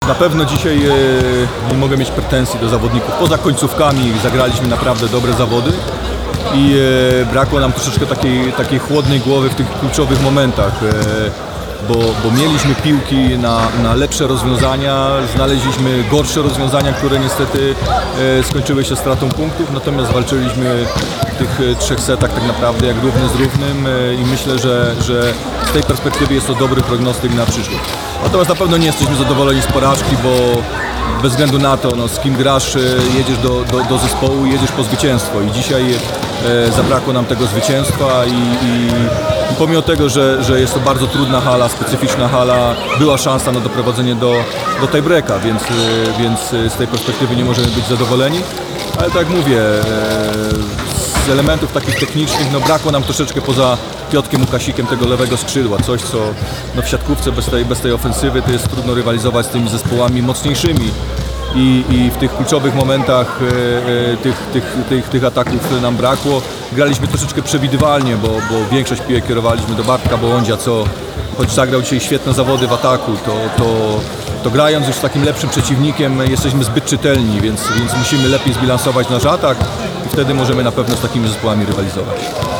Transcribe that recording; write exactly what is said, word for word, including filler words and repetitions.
Na pewno dzisiaj e, nie mogę mieć pretensji do zawodników. Poza końcówkami zagraliśmy naprawdę dobre zawody i e, brakło nam troszeczkę takiej, takiej chłodnej głowy w tych kluczowych momentach, e, bo, bo mieliśmy piłki na, na lepsze rozwiązania, znaleźliśmy gorsze rozwiązania, które niestety e, skończyły się stratą punktów, natomiast walczyliśmy w tych e, trzech setach tak naprawdę jak równy z równym e, i myślę, że, że z tej perspektywy jest to dobry prognostyk na przyszłość. Natomiast na pewno nie jesteśmy zadowoleni z porażki, bo bez względu na to, no, z kim grasz, jedziesz do, do, do zespołu, jedziesz po zwycięstwo i dzisiaj e, zabrakło nam tego zwycięstwa i, i, i pomimo tego, że, że jest to bardzo trudna hala, specyficzna hala, była szansa na doprowadzenie do, do tiebreaka, więc, e, więc z tej perspektywy nie możemy być zadowoleni, ale tak jak mówię, e, z elementów takich technicznych no, brakło nam troszeczkę poza Piotrkiem Łukasikiem tego lewego skrzydła, coś co no, w siatkówce bez tej, bez tej ofensywy to jest trudno rywalizować z tymi zespołami mocniejszymi i, i w tych kluczowych momentach e, e, tych, tych, tych, tych ataków nam brakło. Graliśmy troszeczkę przewidywalnie, bo, bo większość piłek kierowaliśmy do Bartka Bołądzia, co choć zagrał dzisiaj świetne zawody w ataku, to, to, to grając już z takim lepszym przeciwnikiem jesteśmy zbyt czytelni, więc, więc musimy lepiej zbilansować nasz atak i wtedy możemy na pewno z takimi zespołami rywalizować.